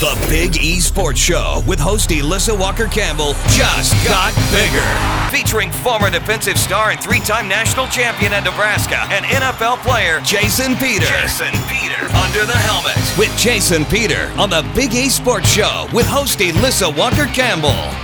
The Big E Sports Show with host Alyssa Walker-Campbell just got bigger. Featuring former defensive star and three-time national champion at Nebraska and NFL player Jason Peter. Under the helmet with Jason Peter on the Big E Sports Show with host Alyssa Walker-Campbell.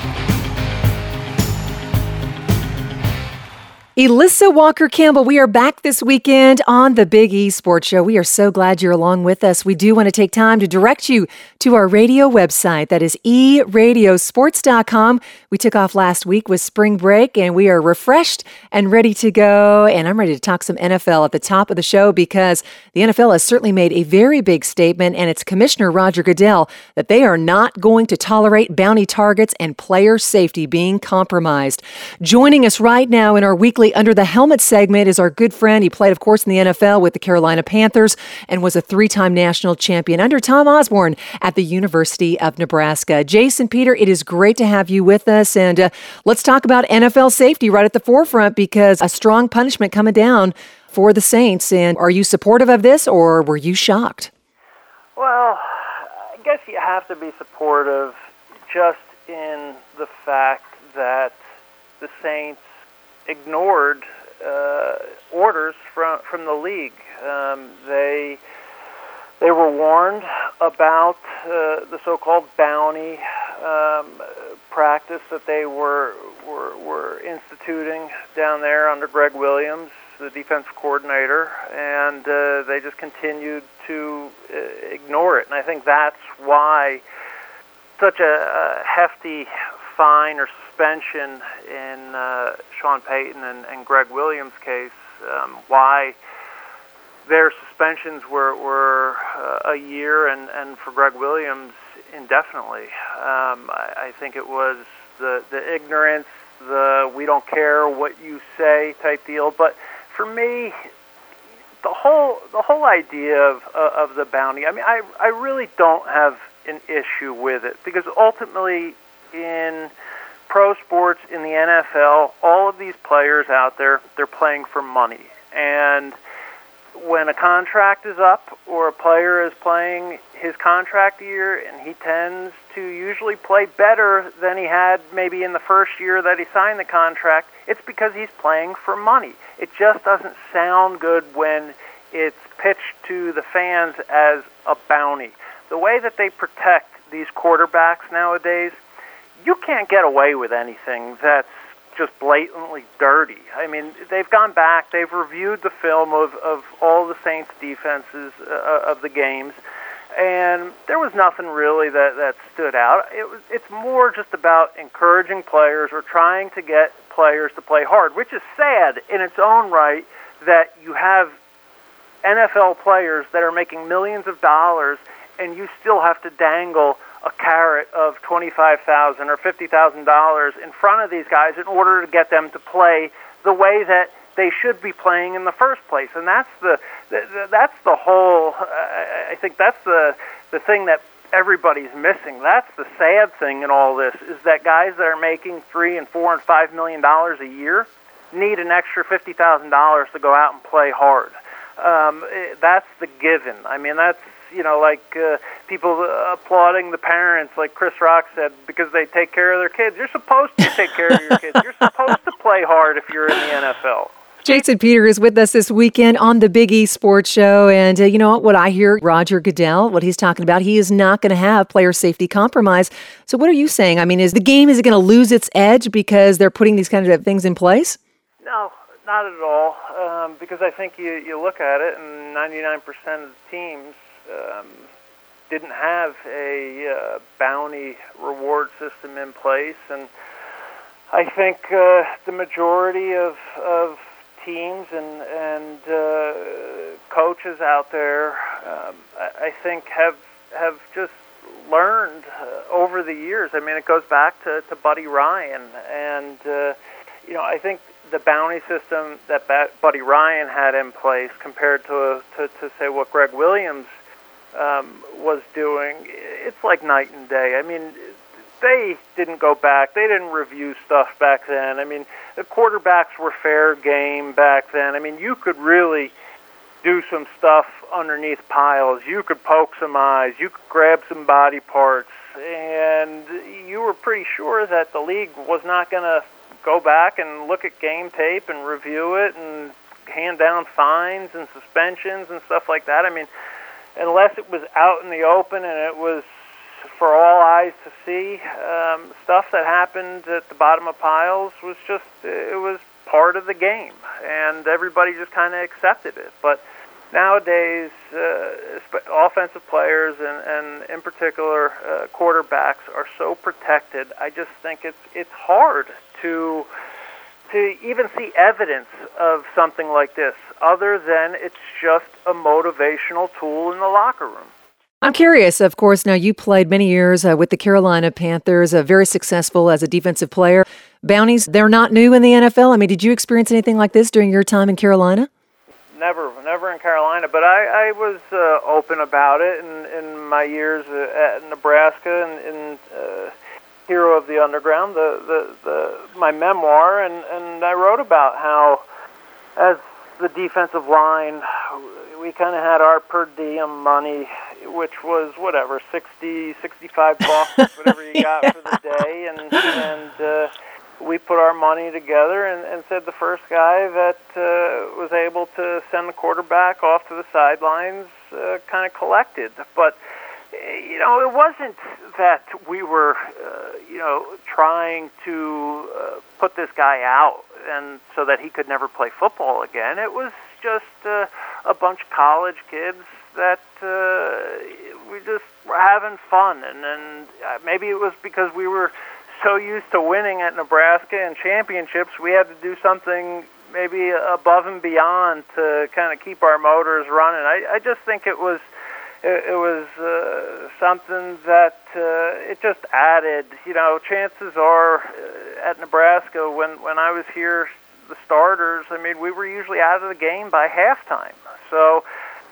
Alyssa Walker-Campbell, we are back this weekend on the Big E Sports Show. We are so glad you're along with us. We do want to take time to direct you to our radio website. That is eradiosports.com. We took off last week with spring break, and we are refreshed and ready to go. And I'm ready to talk some NFL at the top of the show because the NFL has certainly made a very big statement, and it's Commissioner Roger Goodell, that they are not going to tolerate bounty targets and player safety being compromised. Joining us right now in our weekly Under the Helmet segment is our good friend. He played, of course, in the NFL with the Carolina Panthers and was a three-time national champion under Tom Osborne at the University of Nebraska. Jason Peter, it is great to have you with us. And let's talk about NFL safety right at the forefront because a strong punishment coming down for the Saints. And are you supportive of this or were you shocked? Well, I guess you have to be supportive just in the fact that the Saints ignored orders from the league. They were warned about the so-called bounty practice that they were instituting down there under Greg Williams, the defensive coordinator, and they just continued to ignore it. And I think that's why such a hefty fine or suspension in Sean Payton and Greg Williams' case, why their suspensions were a year and for Greg Williams indefinitely. I think it was the ignorance, the we don't care what you say type deal. But for me, the whole idea of the bounty, I mean, I really don't have an issue with it because ultimately in pro sports, in the NFL, all of these players out there, they're playing for money. And when a contract is up or a player is playing his contract year and he tends to usually play better than he had maybe in the first year that he signed the contract, it's because he's playing for money. It just doesn't sound good when it's pitched to the fans as a bounty. The way that they protect these quarterbacks nowadays, you can't get away with anything that's just blatantly dirty. I mean, they've gone back, they've reviewed the film of all the Saints defenses of the games, and there was nothing really that stood out. It's more just about encouraging players or trying to get players to play hard, which is sad in its own right that you have NFL players that are making millions of dollars and you still have to dangle a carrot of $25,000 or $50,000 in front of these guys in order to get them to play the way that they should be playing in the first place. And that's the whole. I think that's the thing that everybody's missing. That's the sad thing in all this is that guys that are making $3 and $4 and $5 million a year need an extra $50,000 to go out and play hard. That's the given. I mean, that's. Like people applauding the parents, like Chris Rock said, because they take care of their kids. You're supposed to take care of your kids. You're supposed to play hard if you're in the NFL. Jason Peter is with us this weekend on the Big E Sports Show. And you know what I hear, Roger Goodell, what he's talking about, he is not going to have player safety compromise. So what are you saying? I mean, is it going to lose its edge because they're putting these kinds of things in place? No, not at all. Because I think you look at it, and 99% of the teams didn't have a bounty reward system in place, and I think the majority of teams and coaches out there, I think have just learned over the years. I mean, it goes back to Buddy Ryan, and I think the bounty system that Buddy Ryan had in place compared to say what Greg Williams was doing, it's like night and day. I mean, they didn't go back. They didn't review stuff back then. I mean, the quarterbacks were fair game back then. I mean, you could really do some stuff underneath piles. You could poke some eyes. You could grab some body parts. And you were pretty sure that the league was not going to go back and look at game tape and review it and hand down fines and suspensions and stuff like that. I mean, unless it was out in the open and it was for all eyes to see, stuff that happened at the bottom of piles was just, it was part of the game, and everybody just kind of accepted it. But nowadays, offensive players and in particular quarterbacks are so protected. I just think it's hard to even see evidence of something like this, other than it's just a motivational tool in the locker room. I'm curious, of course, now you played many years with the Carolina Panthers, very successful as a defensive player. Bounties, they're not new in the NFL. I mean, did you experience anything like this during your time in Carolina? Never in Carolina, but I was open about it in my years at Nebraska and Hero of the Underground, my memoir, and I wrote about how, as the defensive line, we kind of had our per diem money, which was whatever, $60, $65, whatever you got for the day, and we put our money together and said the first guy that was able to send the quarterback off to the sidelines kind of collected. But, you know, it wasn't that we were, trying to put this guy out and so that he could never play football again. It was just a bunch of college kids that we just were having fun. And maybe it was because we were so used to winning at Nebraska and championships, we had to do something maybe above and beyond to kind of keep our motors running. I just think it was something that it just added. You know, chances are at Nebraska, when I was here, the starters, I mean, we were usually out of the game by halftime. So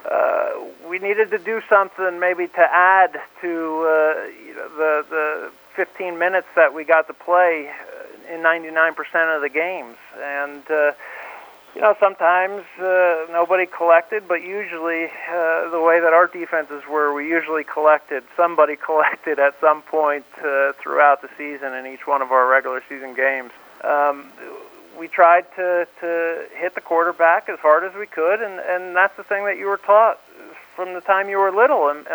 we needed to do something maybe to add to the 15 minutes that we got to play in 99% of the games. And, sometimes nobody collected, but usually the way that our defenses were, we usually collected. Somebody collected at some point throughout the season in each one of our regular season games. We tried to hit the quarterback as hard as we could, and that's the thing that you were taught from the time you were little and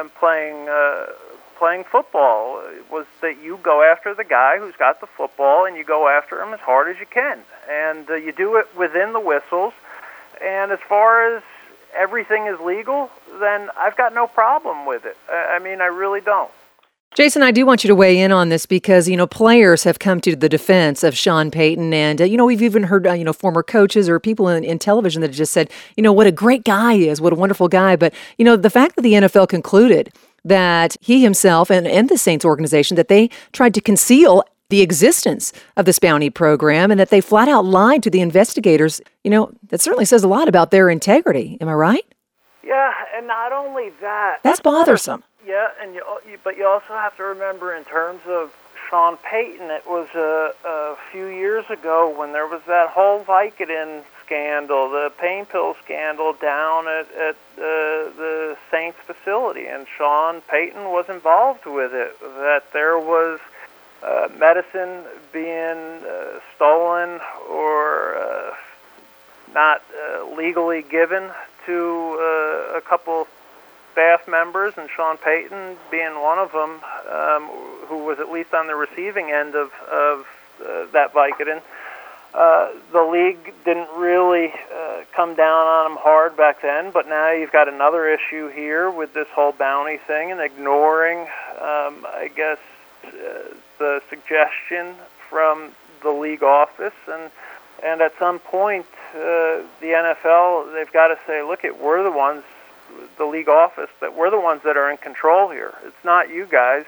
playing football, was that you go after the guy who's got the football and you go after him as hard as you can. And you do it within the whistles. And as far as everything is legal, then I've got no problem with it. I mean, I really don't. Jason, I do want you to weigh in on this because, players have come to the defense of Sean Payton. And, we've even heard, former coaches or people in television that have just said, what a great guy he is, what a wonderful guy. But, the fact that the NFL concluded that he himself and the Saints organization, that they tried to conceal the existence of this bounty program and that they flat out lied to the investigators, that certainly says a lot about their integrity. Am I right? Yeah, and not only that. That's bothersome. Yeah, but you also have to remember in terms of Sean Payton, it was a few years ago when there was that whole Vicodin scandal, the pain pill scandal down at the Saints facility, and Sean Payton was involved with it, that there was medicine being stolen or not legally given to a couple staff members, and Sean Payton being one of them, who was at least on the receiving end of that Vicodin. The league didn't really come down on him hard back then, but now you've got another issue here with this whole bounty thing and ignoring, I guess, the suggestion from the league office. And at some point, the NFL, they've got to say, look, we're the ones, the league office, that we're the ones that are in control here. It's not you guys.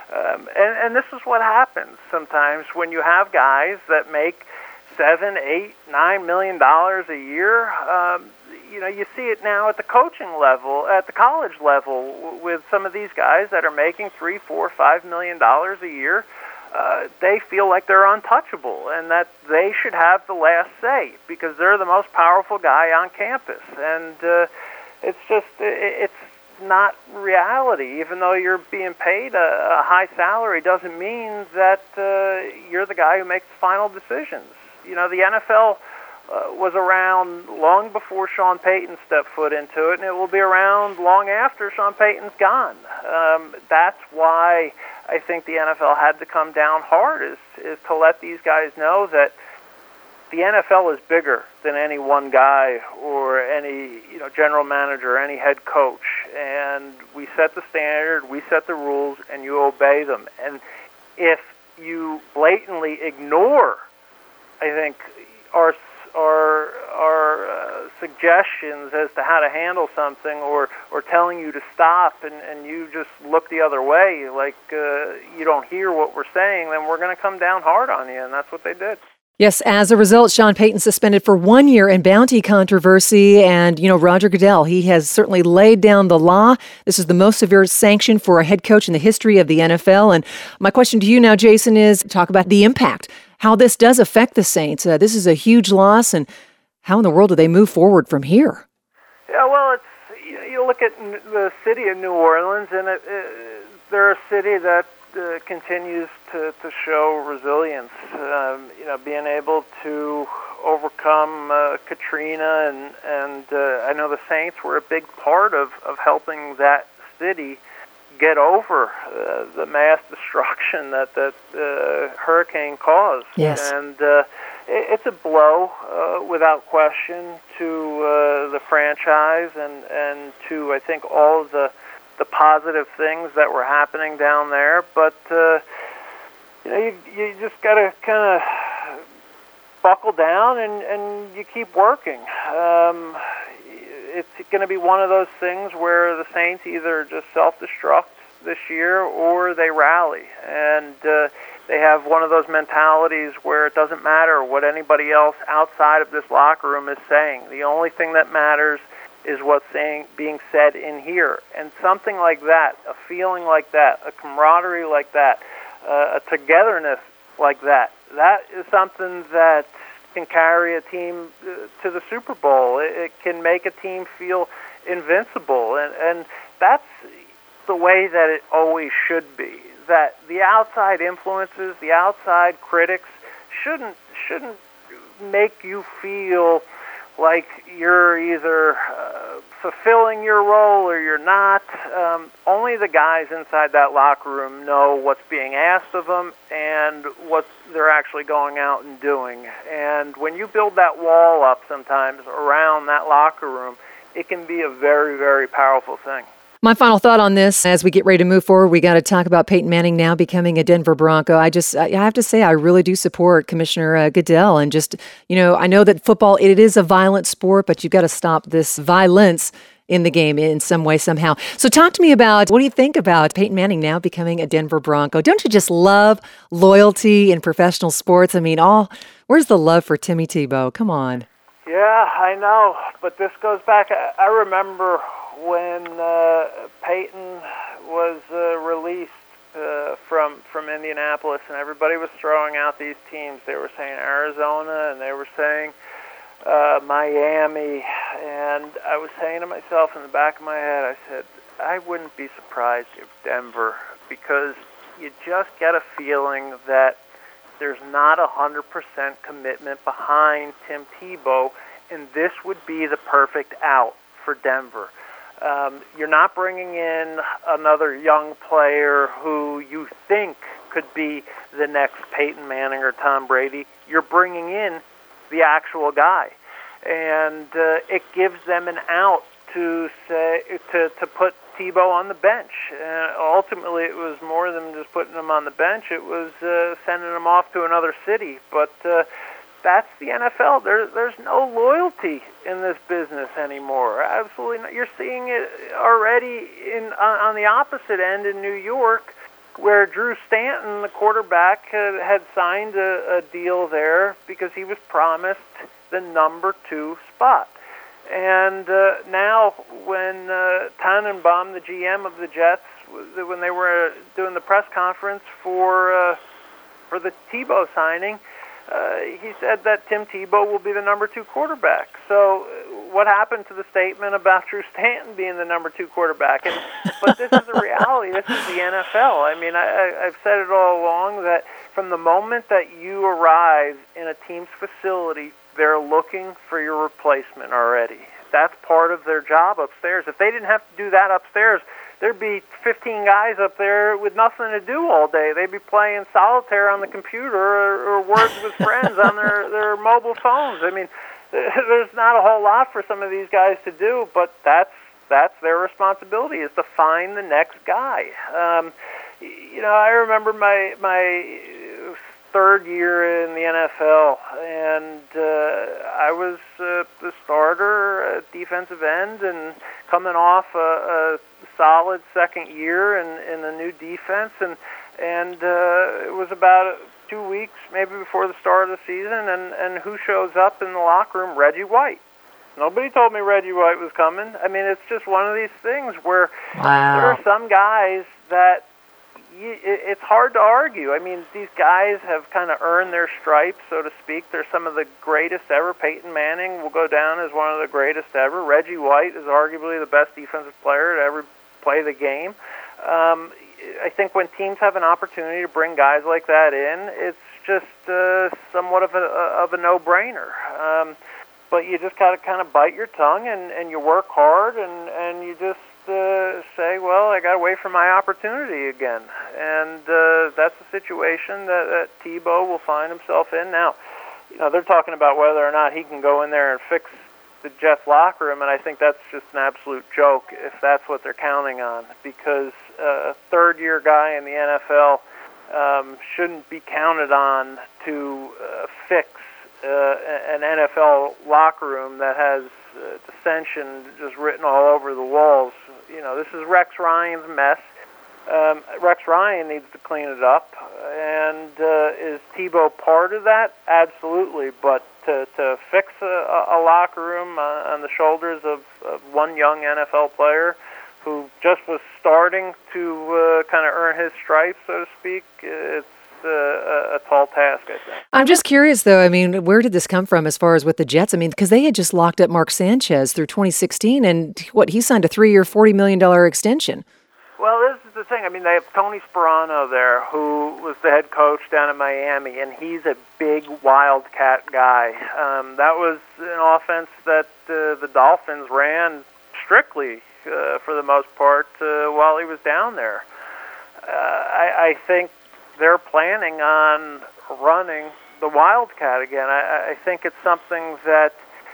And this is what happens sometimes when you have guys that make $7, $8, $9 million a year. You see it now at the coaching level, at the college level, with some of these guys that are making $3, $4, $5 million a year. They feel like they're untouchable and that they should have the last say because they're the most powerful guy on campus. And it's not reality. Even though you're being paid a high salary doesn't mean that you're the guy who makes the final decisions. You know, the NFL was around long before Sean Payton stepped foot into it, and it will be around long after Sean Payton's gone. That's why I think the NFL had to come down hard, is to let these guys know that the NFL is bigger than any one guy or any general manager or any head coach. And we set the standard, we set the rules, and you obey them. And if you blatantly ignore, I think, our suggestions as to how to handle something, or telling you to stop, and you just look the other way like you don't hear what we're saying, then we're going to come down hard on you, and that's what they did. Yes, as a result, Sean Payton suspended for 1 year in bounty controversy. And, Roger Goodell, he has certainly laid down the law. This is the most severe sanction for a head coach in the history of the NFL. And my question to you now, Jason, is talk about the impact, how this does affect the Saints. This is a huge loss, and how in the world do they move forward from here? Yeah, well, you look at the city of New Orleans, and they're a city that continues to show resilience. Being able to overcome Katrina, and I know the Saints were a big part of helping that city get over the mass destruction that hurricane caused. Yes. And it's a blow, without question, to the franchise and to, I think, all of the positive things that were happening down there. But you just got to kind of buckle down and you keep working. It's going to be one of those things where the Saints either just self-destruct this year or they rally. And they have one of those mentalities where it doesn't matter what anybody else outside of this locker room is saying. The only thing that matters is what's being said in here. And something like that, a feeling like that, a camaraderie like that, a togetherness like that, that is something that can carry a team to the Super Bowl. It can make a team feel invincible. And that's the way that it always should be. That the outside influences, the outside critics shouldn't make you feel like you're either fulfilling your role or you're not. Only the guys inside that locker room know what's being asked of them and what they're actually going out and doing. And when you build that wall up sometimes around that locker room, it can be a very, very powerful thing. My final thought on this, as we get ready to move forward, we got to talk about Peyton Manning now becoming a Denver Bronco. I have to say, I really do support Commissioner Goodell. And just, I know that football, it is a violent sport, but you've got to stop this violence in the game in some way, somehow. So talk to me about, what do you think about Peyton Manning now becoming a Denver Bronco? Don't you just love loyalty in professional sports? I mean, where's the love for Timmy Tebow? Come on. Yeah, I know. But this goes back, I remember when Peyton was released from Indianapolis, and everybody was throwing out these teams. They were saying Arizona, and they were saying Miami, and I was saying to myself in the back of my head, I said, I wouldn't be surprised if Denver, because you just get a feeling that there's not 100% commitment behind Tim Tebow, and this would be the perfect out for Denver. You're not bringing in another young player who you think could be the next Peyton Manning or Tom Brady. You're bringing in the actual guy, and it gives them an out to put Tebow on the bench. Ultimately, it was more than just putting him on the bench. It was sending him off to another city. But that's the NFL. There's no loyalty in this business anymore. Absolutely not. You're seeing it already on the opposite end in New York, where Drew Stanton, the quarterback, had signed a deal there because he was promised the number 2 spot. And now when Tannenbaum, the GM of the Jets, when they were doing the press conference for the Tebow signing, he said that Tim Tebow will be the number 2 quarterback. So what happened to the statement about Drew Stanton being the number 2 quarterback? But this is the reality. This is the NFL. I mean, I've said it all along that from the moment that you arrive in a team's facility, they're looking for your replacement already. That's part of their job upstairs. If they didn't have to do that upstairs, there'd be 15 guys up there with nothing to do all day. They'd be playing solitaire on the computer or Words with Friends on their mobile phones. I mean, there's not a whole lot for some of these guys to do, but that's their responsibility, is to find the next guy. I remember my third year in the NFL, and I was the starter at defensive end and coming off a solid second year in the new defense, and it was about 2 weeks maybe before the start of the season, and who shows up in the locker room? Reggie White. Nobody told me Reggie White was coming. I mean, it's just one of these things where there are some guys that it's hard to argue. I mean, these guys have kind of earned their stripes, so to speak. They're some of the greatest ever. Peyton Manning will go down as one of the greatest ever. Reggie White is arguably the best defensive player to ever play the game. I think when teams have an opportunity to bring guys like that in, it's just somewhat of a no-brainer. But you just got to kind of bite your tongue and you work hard and you just say, well, I got to wait for my opportunity again. And that's the situation that Tebow will find himself in now. They're talking about whether or not he can go in there and fix the Jets locker room, and I think that's just an absolute joke if that's what they're counting on, because a third-year guy in the NFL shouldn't be counted on to fix an NFL locker room that has dissension just written all over the walls. This is Rex Ryan's mess. Rex Ryan needs to clean it up, and is Tebow part of that? Absolutely, but to fix a locker room on the shoulders of one young NFL player who just was starting to kind of earn his stripes, so to speak, it's a tall task, I think. I'm just curious, though. I mean, where did this come from as far as with the Jets? I mean, because they had just locked up Mark Sanchez through 2016, and he signed a 3-year, $40 million extension. Well, this is the thing. I mean, they have Tony Sparano there, who was the head coach down in Miami, and he's a big wildcat guy. That was an offense that the Dolphins ran strictly, for the most part, while he was down there. I think they're planning on running the wildcat again. I think it's something that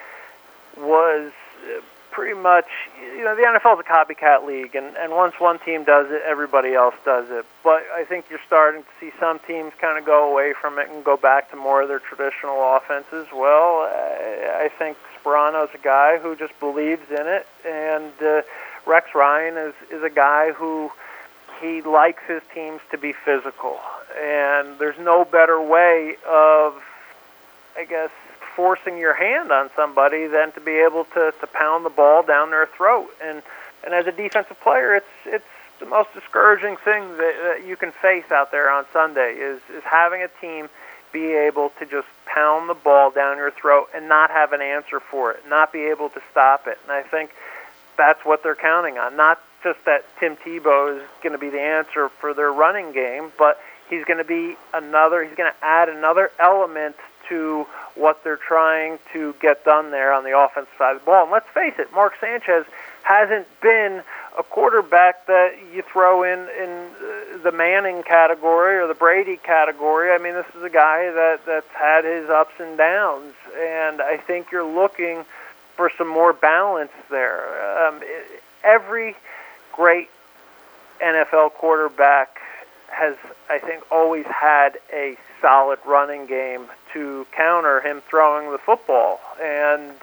was pretty much, the NFL is a copycat league, and once one team does it, everybody else does it. But I think you're starting to see some teams kind of go away from it and go back to more of their traditional offenses. Well, I think Sparano's a guy who just believes in it, and Rex Ryan is a guy who he likes his teams to be physical. And there's no better way of, I guess, forcing your hand on somebody than to be able to pound the ball down their throat. And as a defensive player, it's the most discouraging thing that you can face out there on Sunday is having a team be able to just pound the ball down your throat and not have an answer for it, not be able to stop it. And I think that's what they're counting on. Not just that Tim Tebow is going to be the answer for their running game, but he's going to add another element to what they're trying to get done there on the offensive side of the ball. And let's face it, Mark Sanchez hasn't been a quarterback that you throw in the Manning category or the Brady category. I mean, this is a guy that's had his ups and downs, and I think you're looking for some more balance there. Every great NFL quarterback has, I think, always had a solid running game to counter him throwing the football, and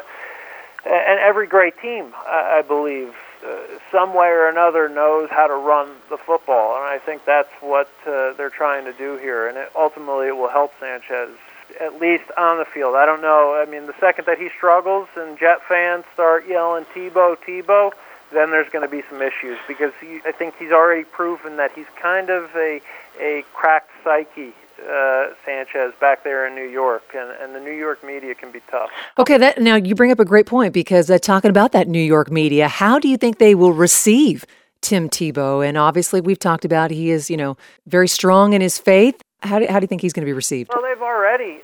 every great team, I believe, some way or another knows how to run the football, and I think that's what they're trying to do here, and ultimately it will help Sanchez, at least on the field. I don't know. I mean, the second that he struggles and Jet fans start yelling Tebow, Tebow, then there's going to be some issues, because I think he's already proven that he's kind of a cracked psyche Sanchez back there in New York, and the New York media can be tough. Okay, now you bring up a great point because talking about that New York media, how do you think they will receive Tim Tebow? And obviously we've talked about he is, very strong in his faith. How do you think he's going to be received? Well, they've already,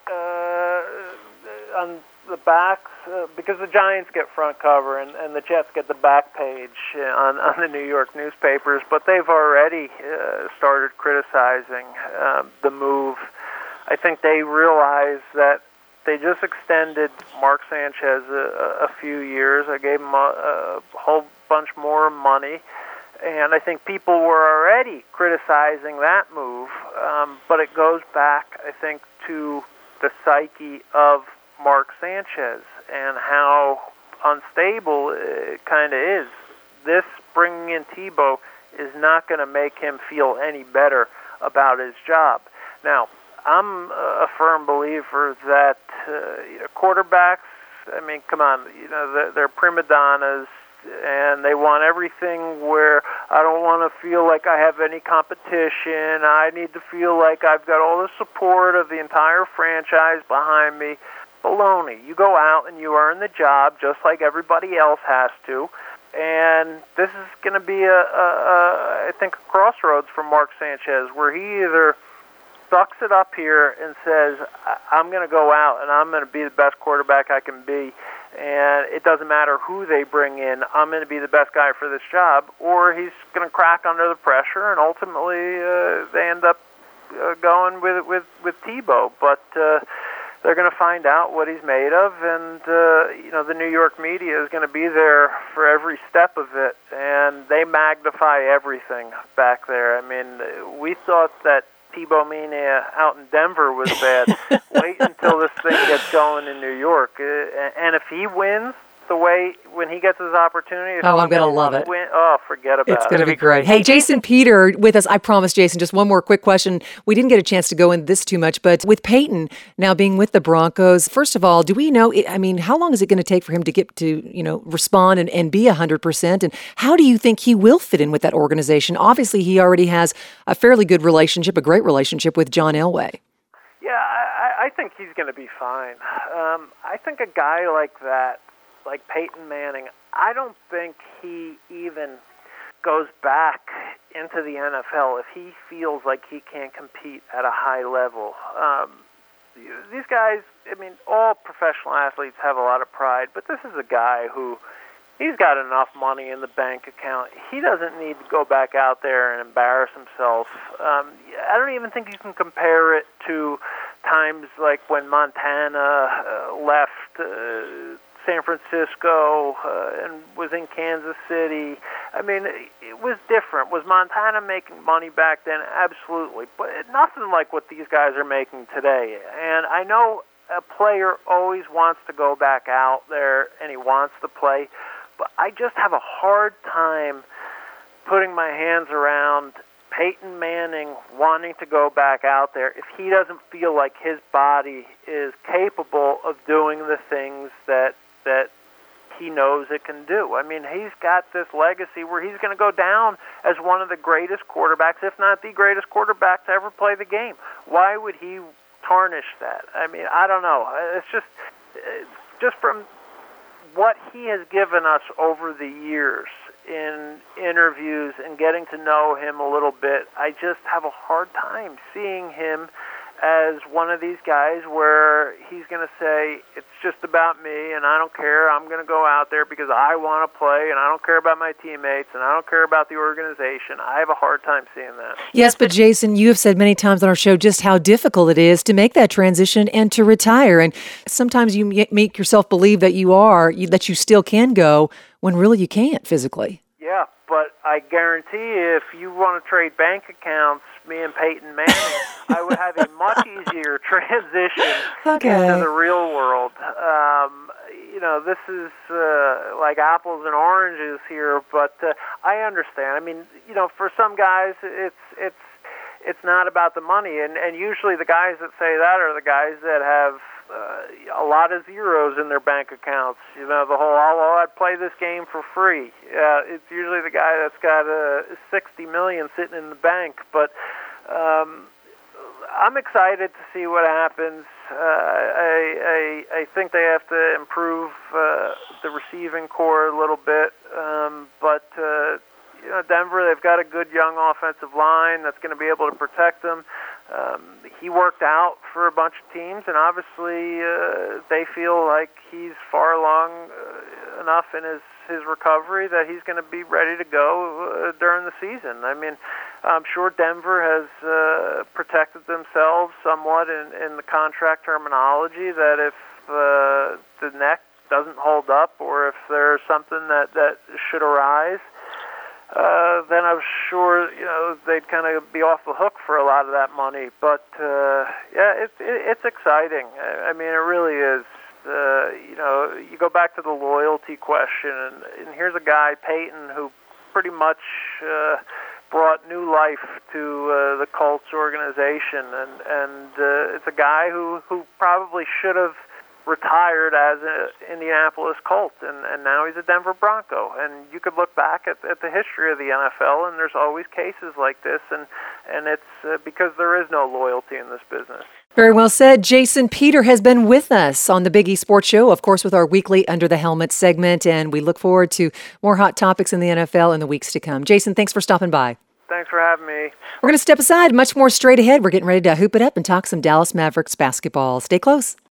on the backs, because the Giants get front cover and the Jets get the back page on the New York newspapers, but they've already started criticizing the move. I think they realize that they just extended Mark Sanchez a few years. I gave him a whole bunch more money. And I think people were already criticizing that move, but it goes back, I think, to the psyche of Mark Sanchez and how unstable it kind of is. This bringing in Tebow is not going to make him feel any better about his job. Now, I'm a firm believer that quarterbacks, I mean, come on, they're prima donnas, and they want everything where I don't want to feel like I have any competition. I need to feel like I've got all the support of the entire franchise behind me. Baloney. You go out and you earn the job just like everybody else has to. And this is going to be I think, a crossroads for Mark Sanchez, where he either sucks it up here and says, I'm going to go out and I'm going to be the best quarterback I can be, and it doesn't matter who they bring in, I'm going to be the best guy for this job, or he's going to crack under the pressure, and ultimately they end up going with Tebow. But they're going to find out what he's made of, and the New York media is going to be there for every step of it, and they magnify everything back there. I mean, we thought that Tebow Mania out in Denver was bad. Wait until this thing gets going in New York. And if he wins the way when he gets his opportunity, I'm going to love it. Forget about it. It's going to be great. Hey, Jason Peter with us. I promise, Jason, just one more quick question. We didn't get a chance to go into this too much, but with Peyton now being with the Broncos, first of all, do we know, how long is it going to take for him to get to, respond and be 100%? And how do you think he will fit in with that organization? Obviously, he already has a fairly good relationship, a great relationship with John Elway. Yeah, I think he's going to be fine. I think a guy like that, like Peyton Manning, I don't think he even goes back into the NFL if he feels like he can't compete at a high level. These guys, all professional athletes have a lot of pride, but this is a guy who, he's got enough money in the bank account. He doesn't need to go back out there and embarrass himself. I don't even think you can compare it to times like when Montana left San Francisco and was in Kansas City. It was different. Was Montana making money back then? Absolutely. But nothing like what these guys are making today. And I know a player always wants to go back out there and he wants to play, but I just have a hard time putting my hands around Peyton Manning wanting to go back out there if he doesn't feel like his body is capable of doing the things that he knows it can do. He's got this legacy where he's going to go down as one of the greatest quarterbacks, if not the greatest quarterback to ever play the game. Why would he tarnish that? I don't know. It's just from what he has given us over the years in interviews and getting to know him a little bit, I just have a hard time seeing him as one of these guys where he's going to say, it's just about me and I don't care, I'm going to go out there because I want to play and I don't care about my teammates and I don't care about the organization. I have a hard time seeing that. Yes, but Jason, you have said many times on our show just how difficult it is to make that transition and to retire. And sometimes you make yourself believe that that you still can go when really you can't physically. Yeah, but I guarantee if you want to trade bank accounts, me and Peyton Manning, I would have a much easier transition into the real world. This is like apples and oranges here, but I understand. For some guys, it's not about the money, and usually the guys that say that are the guys that have a lot of zeros in their bank accounts. The whole, I'd play this game for free. It's usually the guy that's got $60 million sitting in the bank. But I'm excited to see what happens. I think they have to improve the receiving core a little bit, but Denver, they've got a good young offensive line that's going to be able to protect them. He worked out for a bunch of teams, and obviously they feel like he's far along enough in his recovery that he's going to be ready to go during the season. I mean, I'm sure Denver has protected themselves somewhat in the contract terminology that if the neck doesn't hold up or if there's something that should arise, then I'm sure they'd kind of be off the hook for a lot of that money. But it's exciting. I mean, it really is. You go back to the loyalty question, and here's a guy, Peyton, who pretty much brought new life to the Colts organization, and it's a guy who probably should have retired as an Indianapolis Colt, and now he's a Denver Bronco. And you could look back at the history of the NFL, and there's always cases like this, and it's because there is no loyalty in this business. Very well said. Jason Peter has been with us on the Big E Sports Show, of course, with our weekly Under the Helmet segment, and we look forward to more hot topics in the NFL in the weeks to come. Jason, thanks for stopping by. Thanks for having me. We're going to step aside. Much more straight ahead. We're getting ready to hoop it up and talk some Dallas Mavericks basketball. Stay close.